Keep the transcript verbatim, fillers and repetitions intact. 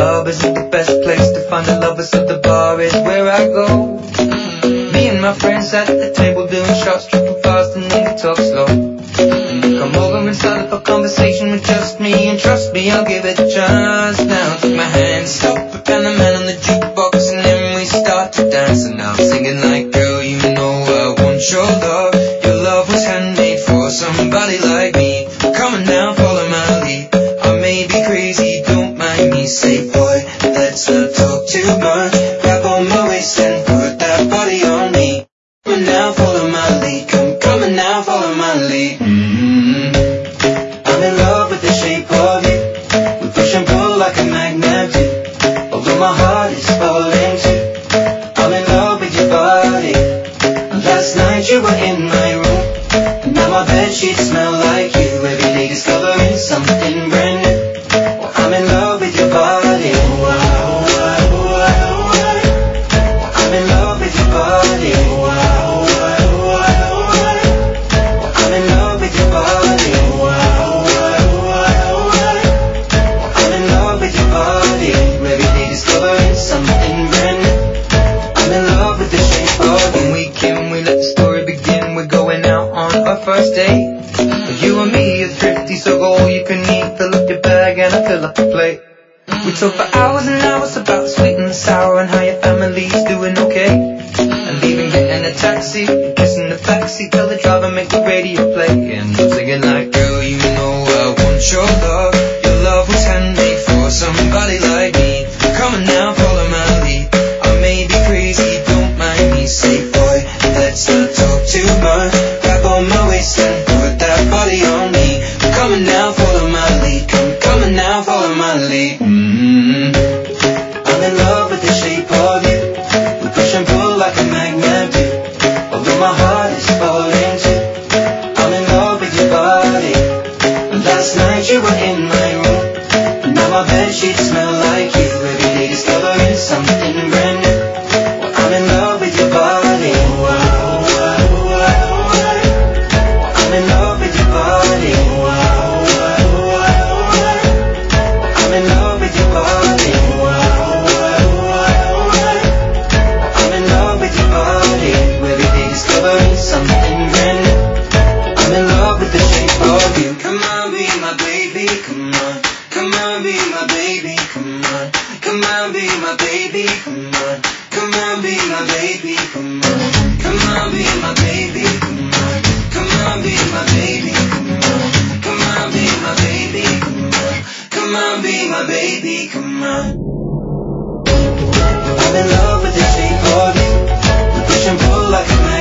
club isn't the best place to find the lovers, so the bar is where I go. Me and my friends at the table doing shots, tripping fast and then we talk slow. Come over and start up a conversation with just me, and trust me, I'll give it a chance. Now take my hand, stop it, and the man on the jukebox, and then we start to dance. And I'm singing like, girl, you know I want your love. Your love was handmade for somebody like me. Come on now, follow my lead. I may be crazy, don't mind me. Say, boy, let's not talk too much. Grab on my waist and put that body on me. Come on now, follow my lead. Come, come on now, follow my lead. Mm-hmm. I'm in love with the shape of you. We push and pull like a magnet do. Although my heart is falling too. I'm in love with your body. Last night you were in my room, and now my bedsheets smell like you. Every day discovering something brand new. Well, I'm in love with your body. Wow, wow, wow, wow. I'm in love with your body. Wow, wow, wow, wow. I'm in love with your body. Wow, wow, wow, wow. I'm in love with your body. Every day discovering something brand new. I'm in love with the shape of you. When we came, we let the story begin. We're going out on our first date. You and me are thrifty, so go all you can eat. Fill up your bag and I fill up the plate. We talk for hours and hours about the sweet and the sour, and how your family's doing okay. And even getting a taxi, kissing the backseat, tell the driver make the radio play. And I'm singing like, girl, you know I want your love. Your love was handmade for somebody like me. Come on now, follow my lead. I may be crazy, don't mind me. Say, boy, let's not talk too much. Grab on my waist and put that body on me. Come on now, follow my lead. Come, come on now, follow my lead. Mm-hmm. I'm in love with the shape of you. We push and pull like a magnet do. Although my heart is falling too. I'm in love with your body. Last night you were in my room, and now my bedsheets smell like you. Every day discovering something brand new. Well, I'm in love with your body. Wow, wow, wow, wow. I'm in love with your body. Wow, wow, wow, wow. I'm in love with your body. Wow, wow, wow, wow. I'm in love with your body. Every day discovering something brand new. I'm in love with the shape of you. Come on, be my baby, come on. Come on, be my baby, come on. Come on, be my baby, come on. Come on, be my baby, come on. Come on, be my baby, come on. Come on, be my baby, come on. Come on, be my baby, come on. Come on, be my baby, come on. I'm in love with the shape of you. We push and pull like a